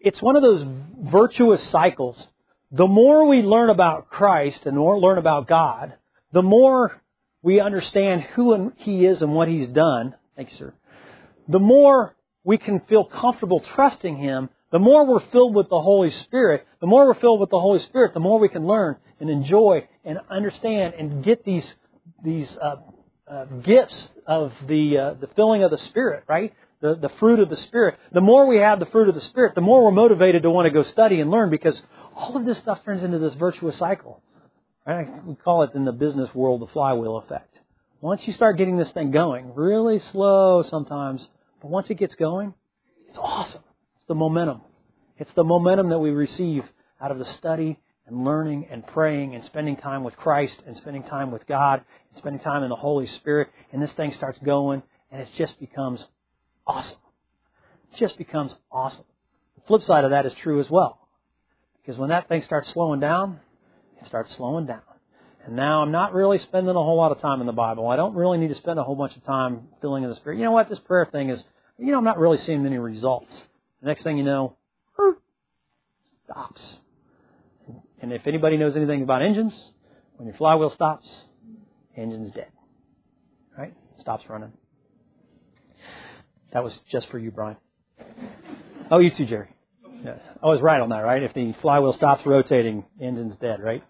it's one of those virtuous cycles. The more we learn about Christ and more learn about God, the more we understand who He is and what He's done. Thank you, sir. The more we can feel comfortable trusting Him, the more we're filled with the Holy Spirit, the more we're filled with the Holy Spirit, the more we can learn and enjoy and understand and get these these uh, uh, gifts of the uh, the filling of the Spirit, right? The, the fruit of the Spirit. The more we have the fruit of the Spirit, the more we're motivated to want to go study and learn, because all of this stuff turns into this virtuous cycle. Right? We call it in the business world the flywheel effect. Once you start getting this thing going, really slow sometimes, but once it gets going, it's awesome. It's the momentum. It's the momentum that we receive out of the study and learning and praying and spending time with Christ and spending time with God and spending time in the Holy Spirit. And this thing starts going and it just becomes awesome. It just becomes awesome. The flip side of that is true as well. Because when that thing starts slowing down, it starts slowing down. And now I'm not really spending a whole lot of time in the Bible. I don't really need to spend a whole bunch of time filling in the Spirit. You know what? This prayer thing is, you know, I'm not really seeing any results. The next thing you know, it stops. And if anybody knows anything about engines, when your flywheel stops, the engine's dead. Right? It stops running. That was just for you, Brian. Oh, you too, Jerry. Yeah. I was right on that, right? If the flywheel stops rotating, the engine's dead, right?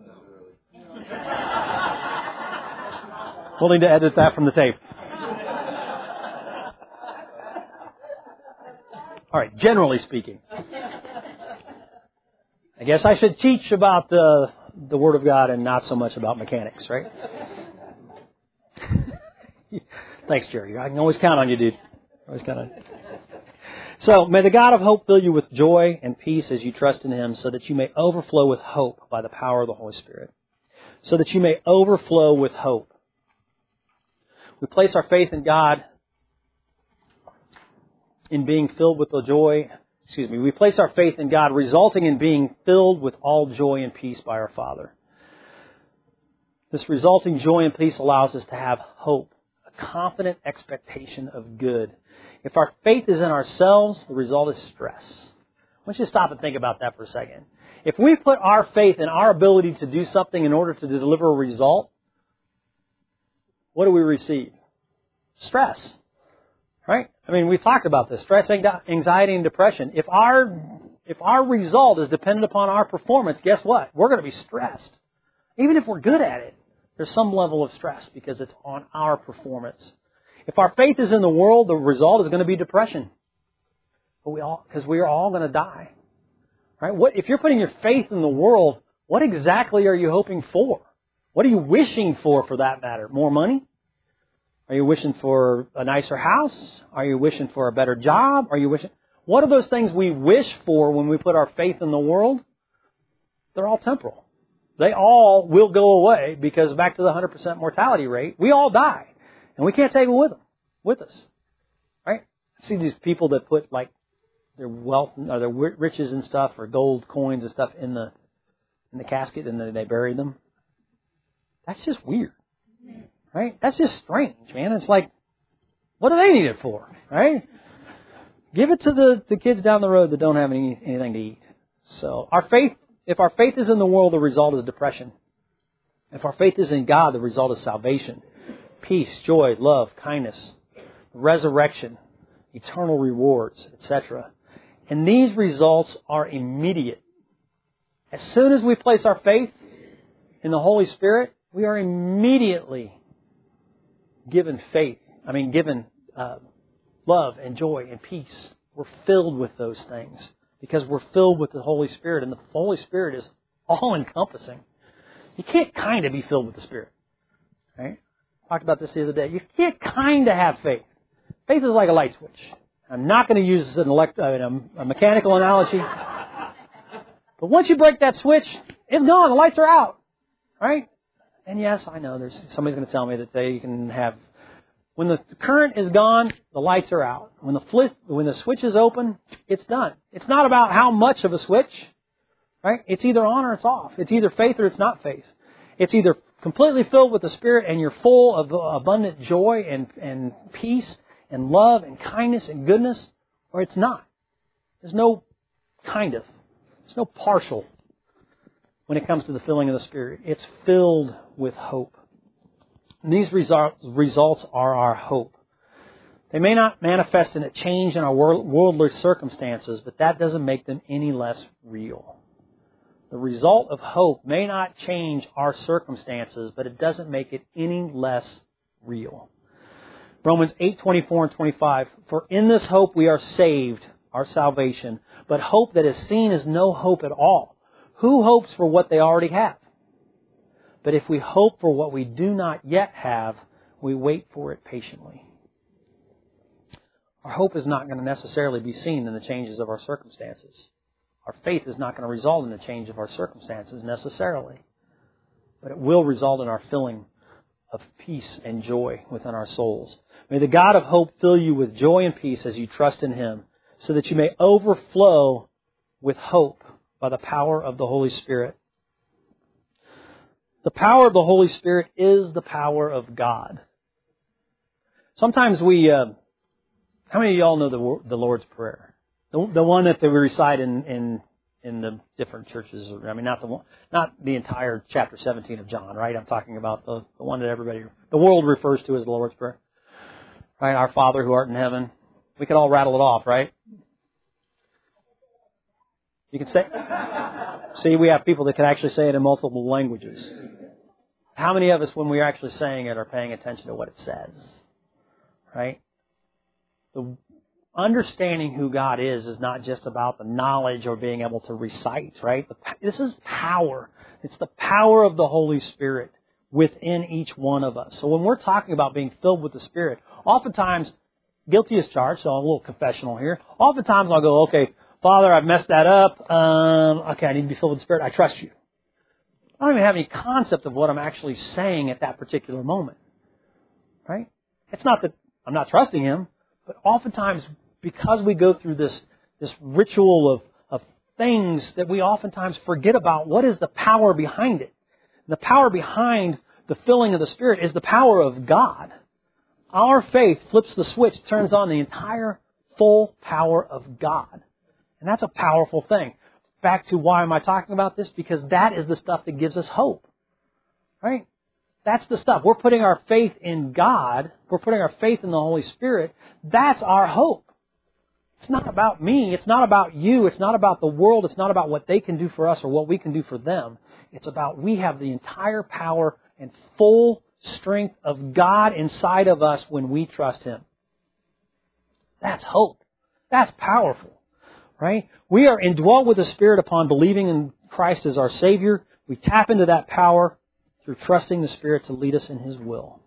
We'll need to edit that from the tape. All right, generally speaking. I guess I should teach about the the Word of God and not so much about mechanics, right? Thanks, Jerry. I can always count on you, dude. Always count on you. So, may the God of hope fill you with joy and peace as you trust in Him, so that you may overflow with hope by the power of the Holy Spirit. So that you may overflow with hope. We place our faith in God in being filled with the joy, excuse me, we place our faith in God resulting in being filled with all joy and peace by our Father. This resulting joy and peace allows us to have hope, a confident expectation of good. If our faith is in ourselves, the result is stress. I want you to stop and think about that for a second. If we put our faith in our ability to do something in order to deliver a result, what do we receive? Stress. Right? I mean, we've talked about this. Stress, anxiety, and depression. If our if our result is dependent upon our performance, guess what? We're going to be stressed. Even if we're good at it, there's some level of stress because it's on our performance. If our faith is in the world, the result is going to be depression. But we all, because we are all going to die. Right? What if you're putting your faith in the world? What exactly are you hoping for? What are you wishing for, for that matter? More money? Are you wishing for a nicer house? Are you wishing for a better job? Are you wishing? What are those things we wish for when we put our faith in the world? They're all temporal. They all will go away because back to the one hundred percent mortality rate, we all die. And we can't take it with them, with us. Right? I see these people that put like their wealth or their riches and stuff or gold coins and stuff in the in the casket and then they bury them. That's just weird. Right? That's just strange, man. It's like, what do they need it for? Right? Give it to the, the kids down the road that don't have any, anything to eat. So our faith, if our faith is in the world, the result is depression. If our faith is in God, the result is salvation, peace, joy, love, kindness, resurrection, eternal rewards, et cetera. And these results are immediate. As soon as we place our faith in the Holy Spirit, we are immediately given faith. I mean, given uh, love and joy and peace. We're filled with those things because we're filled with the Holy Spirit, and the Holy Spirit is all-encompassing. You can't kind of be filled with the Spirit. Right? I talked about this the other day. You can't kind of have faith. Faith is like a light switch. I'm not going to use an elect- uh, a mechanical analogy. But once you break that switch, it's gone. The lights are out. Right? And yes, I know there's somebody's going to tell me that they can have, when the current is gone, the lights are out. When the flip, when the switch is open, it's done. It's not about how much of a switch, right? It's either on or it's off. It's either faith or it's not faith. It's either completely filled with the Spirit and you're full of abundant joy and, and peace and love and kindness and goodness, or it's not. There's no kind of. There's no partial when it comes to the filling of the Spirit. It's filled with hope. And these result, results are our hope. They may not manifest in a change in our worldly circumstances, but that doesn't make them any less real. The result of hope may not change our circumstances, but it doesn't make it any less real. Romans eight, twenty-four and twenty-five, for in this hope we are saved, our salvation, but hope that is seen is no hope at all. Who hopes for what they already have? But if we hope for what we do not yet have, we wait for it patiently. Our hope is not going to necessarily be seen in the changes of our circumstances. Our faith is not going to result in the change of our circumstances necessarily. But it will result in our filling of peace and joy within our souls. May the God of hope fill you with joy and peace as you trust in Him, so that you may overflow with hope by the power of the Holy Spirit. The power of the Holy Spirit is the power of God. Sometimes we, uh, how many of y'all know the, the Lord's Prayer? The, the one that they recite in, in in the different churches. I mean, not the one, not the entire chapter seventeen of John, right? I'm talking about the, the one that everybody, the world refers to as the Lord's Prayer. Right? Our Father who art in heaven. We could all rattle it off, right? You can say, see, we have people that can actually say it in multiple languages. How many of us, when we're actually saying it, are paying attention to what it says? Right? The understanding who God is is not just about the knowledge or being able to recite, right? This is power. It's the power of the Holy Spirit within each one of us. So when we're talking about being filled with the Spirit, oftentimes, guilty as charged, so a little confessional here, oftentimes I'll go, okay, Father, I've messed that up. Um, okay, I need to be filled with the Spirit. I trust you. I don't even have any concept of what I'm actually saying at that particular moment. Right? It's not that I'm not trusting Him, but oftentimes, because we go through this, this ritual of, of things that we oftentimes forget about, what is the power behind it? The power behind the filling of the Spirit is the power of God. Our faith flips the switch, turns on the entire full power of God. And that's a powerful thing. Back to why am I talking about this? Because that is the stuff that gives us hope. Right? That's the stuff. We're putting our faith in God. We're putting our faith in the Holy Spirit. That's our hope. It's not about me. It's not about you. It's not about the world. It's not about what they can do for us or what we can do for them. It's about we have the entire power and full strength of God inside of us when we trust Him. That's hope. That's powerful. Right? We are indwelt with the Spirit upon believing in Christ as our Savior. We tap into that power through trusting the Spirit to lead us in His will.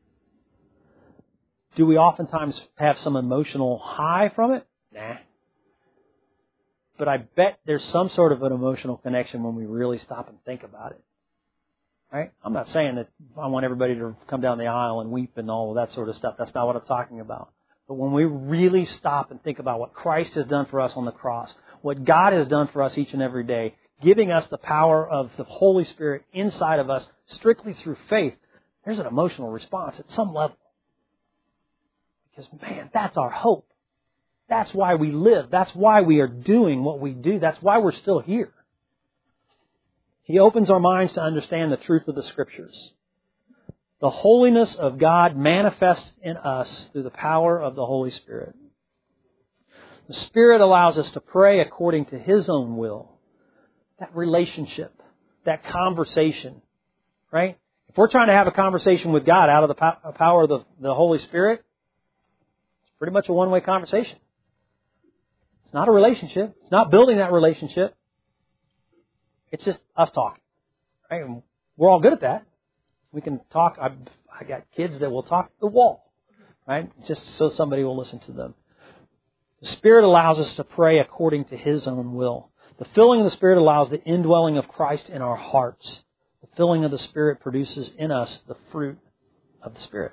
Do we oftentimes have some emotional high from it? Nah. But I bet there's some sort of an emotional connection when we really stop and think about it. Right? I'm not saying that I want everybody to come down the aisle and weep and all of that sort of stuff. That's not what I'm talking about. But when we really stop and think about what Christ has done for us on the cross, what God has done for us each and every day, giving us the power of the Holy Spirit inside of us strictly through faith, there's an emotional response at some level. Because, man, that's our hope. That's why we live. That's why we are doing what we do. That's why we're still here. He opens our minds to understand the truth of the Scriptures. The holiness of God manifests in us through the power of the Holy Spirit. The Spirit allows us to pray according to His own will. That relationship, that conversation, right? If we're trying to have a conversation with God out of the power of the, the Holy Spirit, it's pretty much a one-way conversation. It's not a relationship. It's not building that relationship. It's just us talking. Right? And we're all good at that. We can talk. I've, I got kids that will talk to the wall, right? Just so somebody will listen to them. The Spirit allows us to pray according to His own will. The filling of the Spirit allows the indwelling of Christ in our hearts. The filling of the Spirit produces in us the fruit of the Spirit.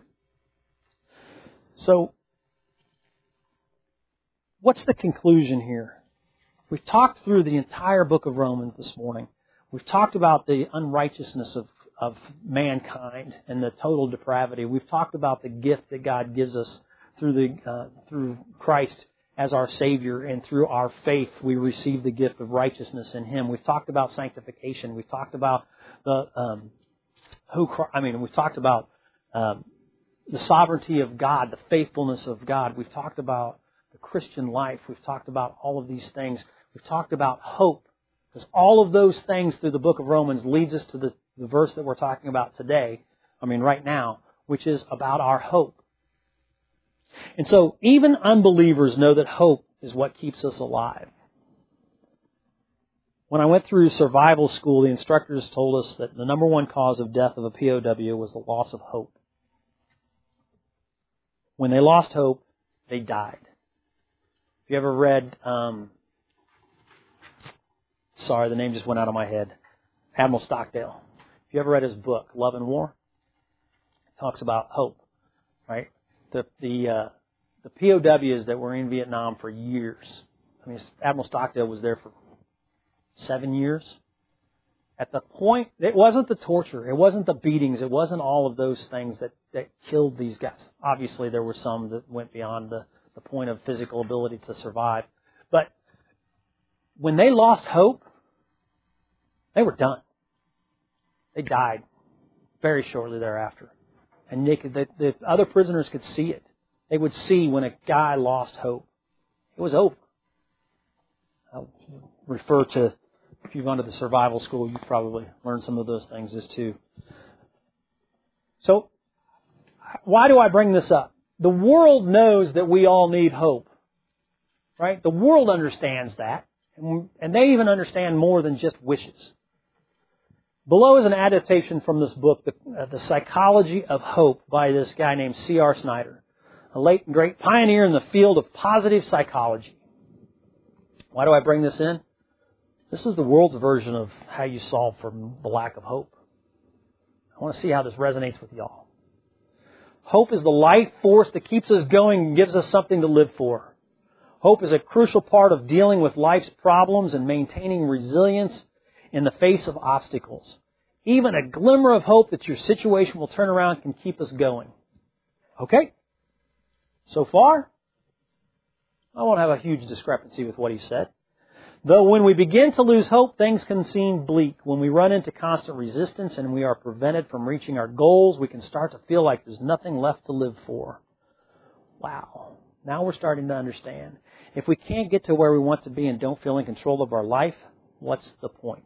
So, what's the conclusion here? We've talked through the entire book of Romans this morning. We've talked about the unrighteousness of, of mankind and the total depravity. We've talked about the gift that God gives us through the uh, through Christ as our Savior, and through our faith we receive the gift of righteousness in Him. We've talked about sanctification. We've talked about the um, who. I mean, we've talked about um, the sovereignty of God, the faithfulness of God. We've talked about the Christian life. We've talked about all of these things. We've talked about hope, because all of those things through the book of Romans leads us to the, the verse that we're talking about today. I mean, right now, which is about our hope. And so even unbelievers know that hope is what keeps us alive. When I went through survival school, the instructors told us that the number one cause of death of a P O W was the loss of hope. When they lost hope, they died. Have you ever read, um, sorry, the name just went out of my head, Admiral Stockdale. Have you ever read his book, Love and War? It talks about hope, right? The the uh, the P O Ws that were in Vietnam for years. I mean, Admiral Stockdale was there for seven years. At the point, it wasn't the torture, it wasn't the beatings, it wasn't all of those things that, that killed these guys. Obviously, there were some that went beyond the, the point of physical ability to survive. But when they lost hope, they were done. They died very shortly thereafter. And they could, the, the other prisoners could see it. They would see when a guy lost hope. It was over. I'll refer to, if you've gone to the survival school, you've probably learned some of those things as too. So, why do I bring this up? The world knows that we all need hope. Right? The world understands that. And, and they even understand more than just wishes. Below is an adaptation from this book, The, uh, the Psychology of Hope, by this guy named C R Snyder, a late and great pioneer in the field of positive psychology. Why do I bring this in? This is the world's version of how you solve for the lack of hope. I want to see how this resonates with y'all. Hope is the life force that keeps us going and gives us something to live for. Hope is a crucial part of dealing with life's problems and maintaining resilience in the face of obstacles. Even a glimmer of hope that your situation will turn around can keep us going. Okay? So far, I won't have a huge discrepancy with what he said. Though when we begin to lose hope, things can seem bleak. When we run into constant resistance and we are prevented from reaching our goals, we can start to feel like there's nothing left to live for. Wow. Now we're starting to understand. If we can't get to where we want to be and don't feel in control of our life, what's the point?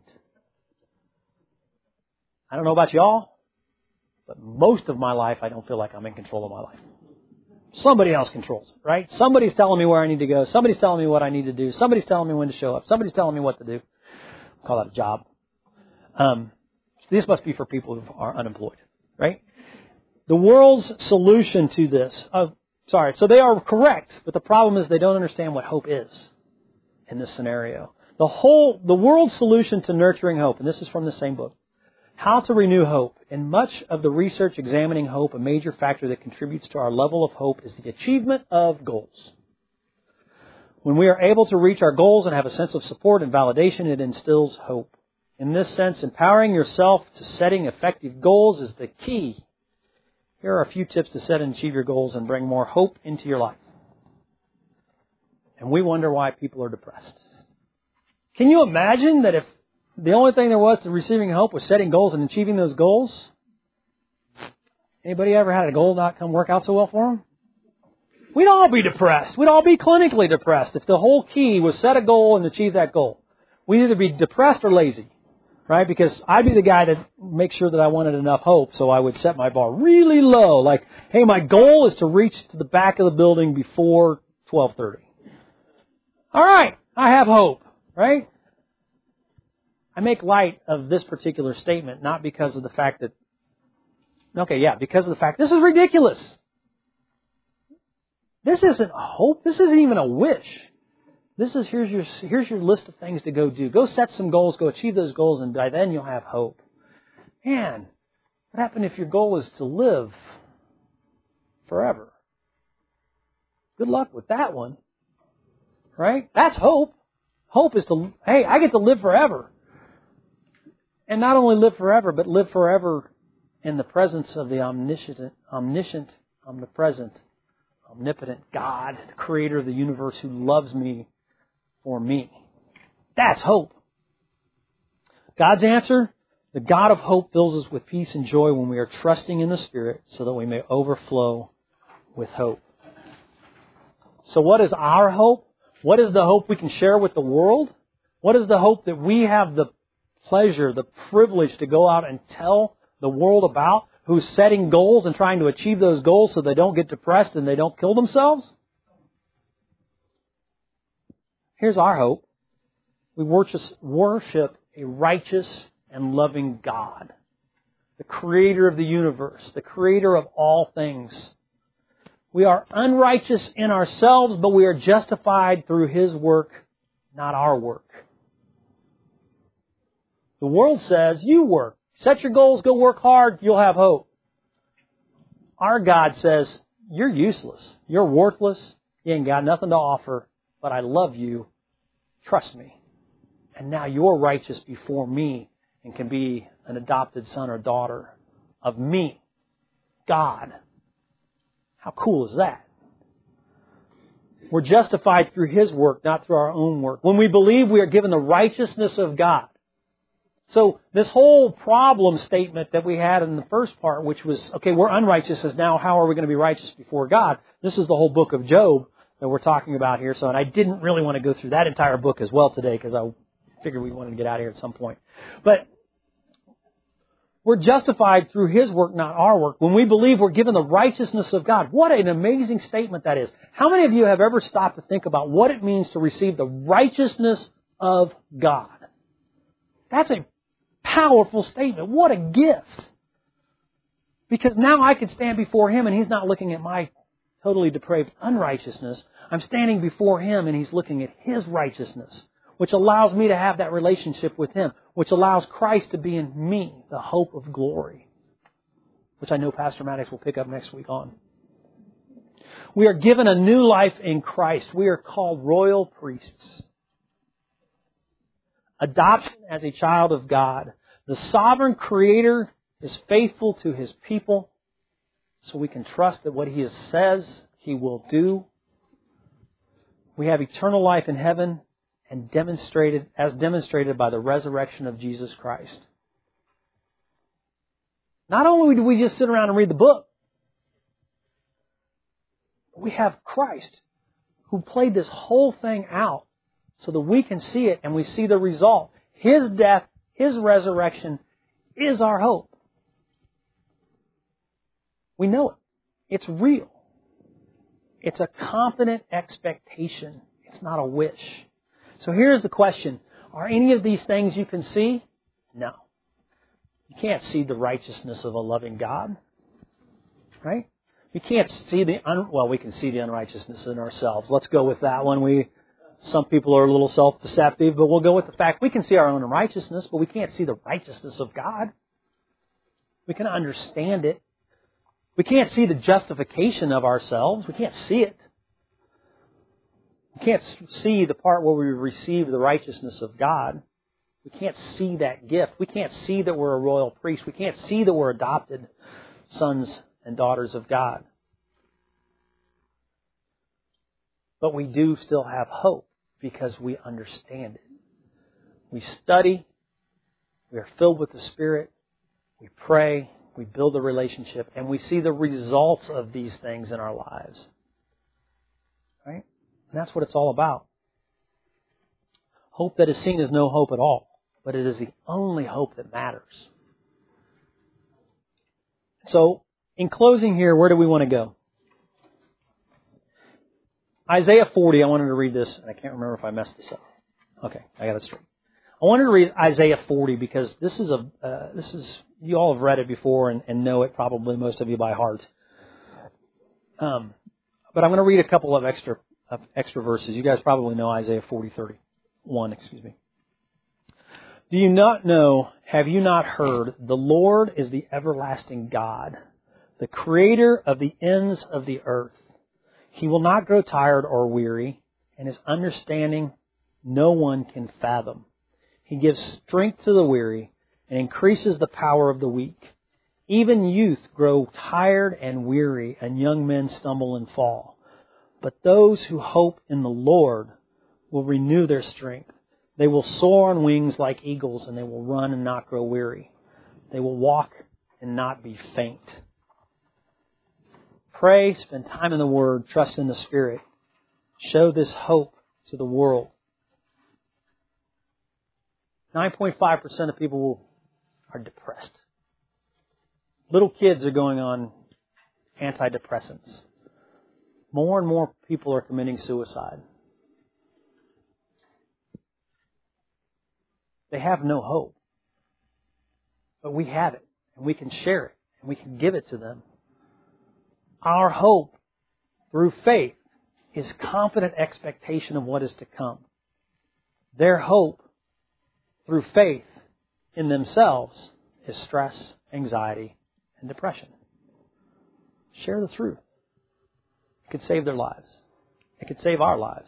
I don't know about y'all, but most of my life I don't feel like I'm in control of my life. Somebody else controls it, right? Somebody's telling me where I need to go. Somebody's telling me what I need to do. Somebody's telling me when to show up. Somebody's telling me what to do. Call that a job. Um, this must be for people who are unemployed, right? The world's solution to this, uh, sorry, so they are correct, but the problem is they don't understand what hope is in this scenario. The whole, the world's solution to nurturing hope, and this is from the same book, How to Renew Hope. In much of the research examining hope, a major factor that contributes to our level of hope is the achievement of goals. When we are able to reach our goals and have a sense of support and validation, it instills hope. In this sense, empowering yourself to setting effective goals is the key. Here are a few tips to set and achieve your goals and bring more hope into your life. And we wonder why people are depressed. Can you imagine that if the only thing there was to receiving hope was setting goals and achieving those goals? Anybody ever had a goal not come work out so well for them? We'd all be depressed. We'd all be clinically depressed if the whole key was set a goal and achieve that goal. We'd either be depressed or lazy, right? Because I'd be the guy that makes sure that I wanted enough hope, so I would set my bar really low. Like, hey, my goal is to reach to the back of the building before twelve thirty. All right, I have hope, right? I make light of this particular statement, not because of the fact that, okay, yeah, because of the fact, this is ridiculous. This isn't hope. This isn't even a wish. This is, here's your, here's your list of things to go do. Go set some goals, go achieve those goals, and by then you'll have hope. Man, what happened if your goal is to live forever? Good luck with that one. Right? That's hope. Hope is to, hey, I get to live forever. And not only live forever, but live forever in the presence of the omniscient, omniscient, omnipresent, omnipotent God, the creator of the universe who loves me for me. That's hope. God's answer, the God of hope fills us with peace and joy when we are trusting in the Spirit so that we may overflow with hope. So what is our hope? What is the hope we can share with the world? What is the hope that we have the pleasure, the privilege to go out and tell the world about, who's setting goals and trying to achieve those goals so they don't get depressed and they don't kill themselves? Here's our hope. We worship a righteous and loving God, the creator of the universe, the creator of all things. We are unrighteous in ourselves, but we are justified through His work, not our work. The world says, you work. Set your goals, go work hard, you'll have hope. Our God says, you're useless. You're worthless. You ain't got nothing to offer, but I love you. Trust me. And now you're righteous before me and can be an adopted son or daughter of me, God. How cool is that? We're justified through His work, not through our own work. When we believe, we are given the righteousness of God. So this whole problem statement that we had in the first part, which was, okay, we're unrighteous, is now how are we going to be righteous before God? This is the whole book of Job that we're talking about here. So, and I didn't really want to go through that entire book as well today because I figured we wanted to get out of here at some point. But we're justified through His work, not our work. When we believe, we're given the righteousness of God. What an amazing statement that is. How many of you have ever stopped to think about what it means to receive the righteousness of God? That's a powerful statement. What a gift. Because now I can stand before Him and He's not looking at my totally depraved unrighteousness. I'm standing before Him and He's looking at His righteousness, which allows me to have that relationship with Him, which allows Christ to be in me, the hope of glory, which I know Pastor Maddox will pick up next week on. We are given a new life in Christ. We are called royal priests. Adoption as a child of God. The sovereign Creator is faithful to His people, so we can trust that what He says He will do. We have eternal life in heaven, and demonstrated as demonstrated by the resurrection of Jesus Christ. Not only do we just sit around and read the book, we have Christ who played this whole thing out so that we can see it and we see the result. His death, His resurrection is our hope. We know it. It's real. It's a confident expectation. It's not a wish. So here's the question. Are any of these things you can see? No. You can't see the righteousness of a loving God. Right? You can't see the, un- well, we can see the unrighteousness in ourselves. Let's go with that one. We, some people are a little self-deceptive, but we'll go with the fact we can see our own unrighteousness, but we can't see the righteousness of God. We can understand it. We can't see the justification of ourselves. We can't see it. We can't see the part where we receive the righteousness of God. We can't see that gift. We can't see that we're a royal priest. We can't see that we're adopted sons and daughters of God. But we do still have hope because we understand it. We study. We are filled with the Spirit. We pray. We build a relationship. And we see the results of these things in our lives. Right? And that's what it's all about. Hope that is seen is no hope at all. But it is the only hope that matters. So, in closing here, where do we want to go? Isaiah forty, I wanted to read this, and I can't remember if I messed this up. Okay, I got it straight. I wanted to read Isaiah forty because this is a, uh, this is, you all have read it before and, and know it probably, most of you by heart. Um, but I'm going to read a couple of extra, of extra verses. You guys probably know Isaiah forty, thirty-one, excuse me. Do you not know, have you not heard, the Lord is the everlasting God, the creator of the ends of the earth. He will not grow tired or weary, and His understanding no one can fathom. He gives strength to the weary and increases the power of the weak. Even youth grow tired and weary, and young men stumble and fall. But those who hope in the Lord will renew their strength. They will soar on wings like eagles, and they will run and not grow weary. They will walk and not be faint. Pray, spend time in the Word, trust in the Spirit. Show this hope to the world. nine point five percent of people are depressed. Little kids are going on antidepressants. More and more people are committing suicide. They have no hope. But we have it, and we can share it, and we can give it to them. Our hope, through faith, is confident expectation of what is to come. Their hope, through faith in themselves, is stress, anxiety, and depression. Share the truth. It could save their lives. It could save our lives.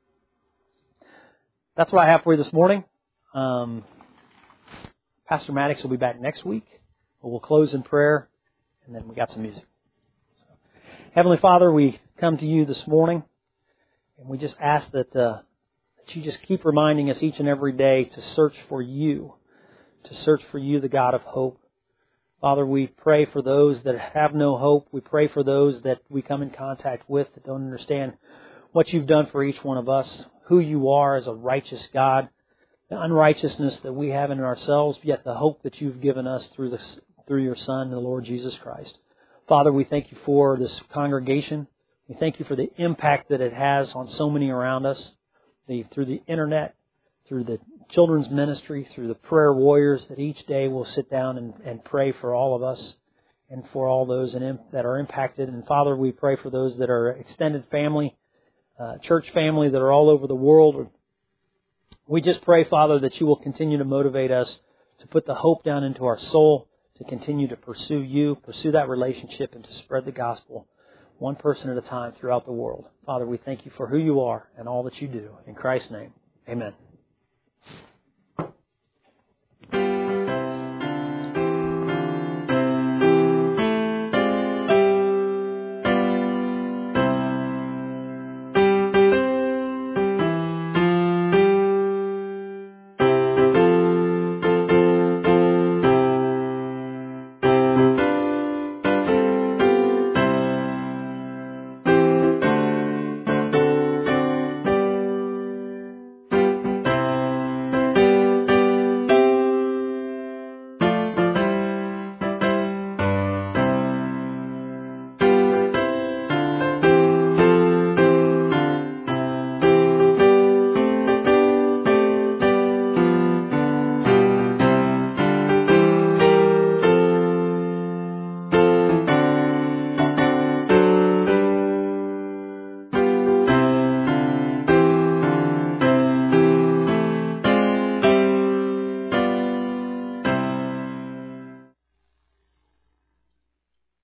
That's what I have for you this morning. Um, Pastor Maddox will be back next week. We'll close in prayer, and then we got some music. So, Heavenly Father, we come to you this morning, and we just ask that, uh, that you just keep reminding us each and every day to search for you, to search for you, the God of hope. Father, we pray for those that have no hope. We pray for those that we come in contact with that don't understand what you've done for each one of us, who you are as a righteous God, the unrighteousness that we have in ourselves, yet the hope that you've given us through the, through your Son, the Lord Jesus Christ. Father, we thank you for this congregation. We thank you for the impact that it has on so many around us, the, through the internet, through the children's ministry, through the prayer warriors that each day will sit down and, and pray for all of us and for all those in, that are impacted. And Father, we pray for those that are extended family, uh, church family that are all over the world. We just pray, Father, that you will continue to motivate us to put the hope down into our soul, to continue to pursue you, pursue that relationship, and to spread the gospel one person at a time throughout the world. Father, we thank you for who you are and all that you do. In Christ's name, amen.